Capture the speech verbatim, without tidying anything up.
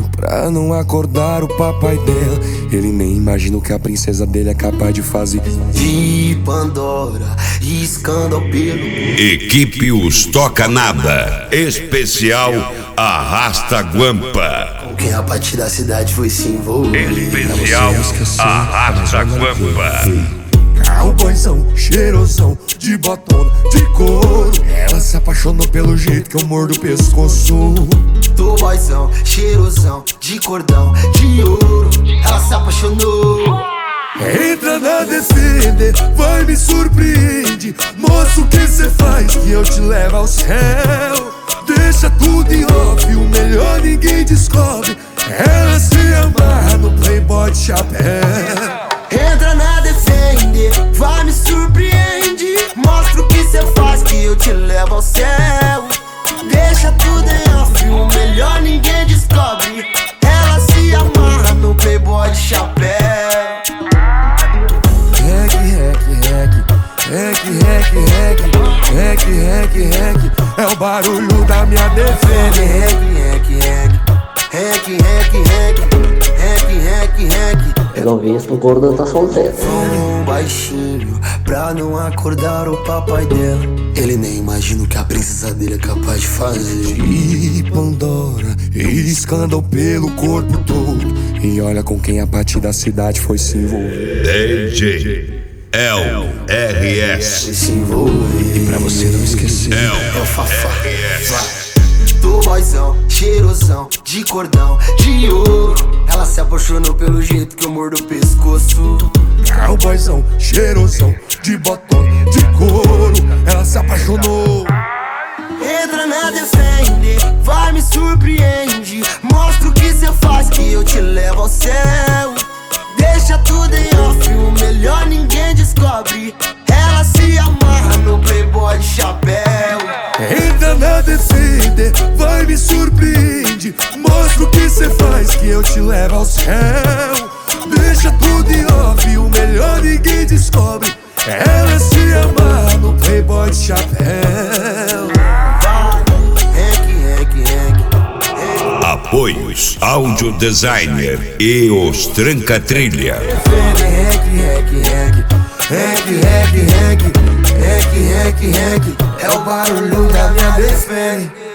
pra não acordar o papai dela. Ele nem imagina o que a princesa dele é capaz de fazer. De Pandora, escândalo pelo. Equipe Os Toca Nada, especial Arrasta Guampa. Com quem a partir da cidade foi se envolver. Especial Arrasta Guampa. Cowboyzão, cheirosão, de botona, de couro. Ela se apaixonou pelo jeito que eu mordo o pescoço. Do boyzão, cheirosão, de cordão, de ouro. Ela se apaixonou. Entra na Defender, vai me surpreende. Mostra o que cê faz que eu te levo ao céu. Deixa tudo em off, o melhor ninguém descobre. Ela se amarra no Playboy de chapéu. Entra na Defender, vai me surpreende. Mostra o que cê faz que eu te levo ao céu. Deixa tudo em off, o melhor ninguém descobre. Ela se amarra no Playboy de chapéu. Rec, rec, rec, rec, rec, rec, rec, rec, rec. É o barulho da minha Defender. Rec, rec, rec, rec, rec, rec, rec, rec. Pelo visto, o gordo tá solteiro. Um baixinho pra não acordar o papai dela. Ele nem imagina o que a princesa dele é capaz de fazer. E Pandora, escândalo pelo corpo todo. E olha com quem a partir da cidade foi se envolver. D J L R S. Foi se envolver. E pra você não esquecer, é o Fafá. Do boyzão, cheirosão, de cordão, de ouro. Ela se apaixonou pelo jeito que eu mordo o pescoço. Cowboyzão, cheirosão, de botona, de couro. Ela se apaixonou. Entra na Defender, vai me surpreende. Mostra o que cê faz que eu te levo ao céu. Deixa tudo em off, o melhor ninguém descobre. Ela se amarra no Playboy de chapéu. Entra na Defender, vai me surpreende. Mostra o que cê faz que eu te levo ao céu. Deixa tudo em off, o melhor ninguém descobre. Ela se amarra no Playboy de chapéu. Vai, rec, rec, rec. Apoios Áudio Designer e os Tranca Trilha. Rec, rec, rec, rec, rec, rec, rec, rec, rec. É o barulho da minha Defender.